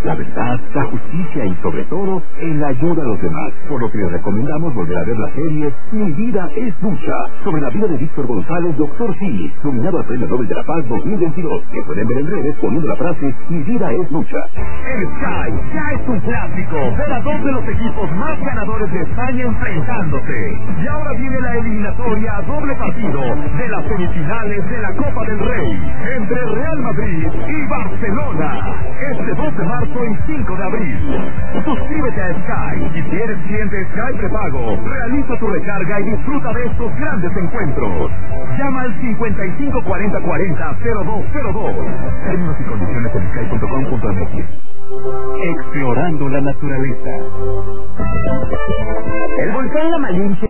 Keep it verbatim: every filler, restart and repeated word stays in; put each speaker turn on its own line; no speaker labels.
la verdad, la justicia y sobre todo, en la ayuda a los demás. Por lo que les recomendamos volver a ver la serie Mi vida es lucha, sobre la vida de Víctor González, Doctor Sí, nominado al Premio Nobel de la Paz dos mil veintidós, que pueden ver en redes poniendo la frase Mi vida es lucha.
El Sky ya es un clásico, ver a dos de los equipos más ganadores de España enfrentándose. Y ahora viene la eliminatoria a doble partido de las semifinales de la Copa del Rey, entre Real Madrid y Barcelona, este dos de marzo y cinco de abril. Suscríbete a Sky y si eres cliente Sky prepago, realiza tu recarga y disfruta de estos grandes encuentros. Llama al cincuenta y cinco cuarenta cuarenta cero dos cero dos. Términos y condiciones en sky punto com punto m x.
Explorando la naturaleza.
El volcán La Malinche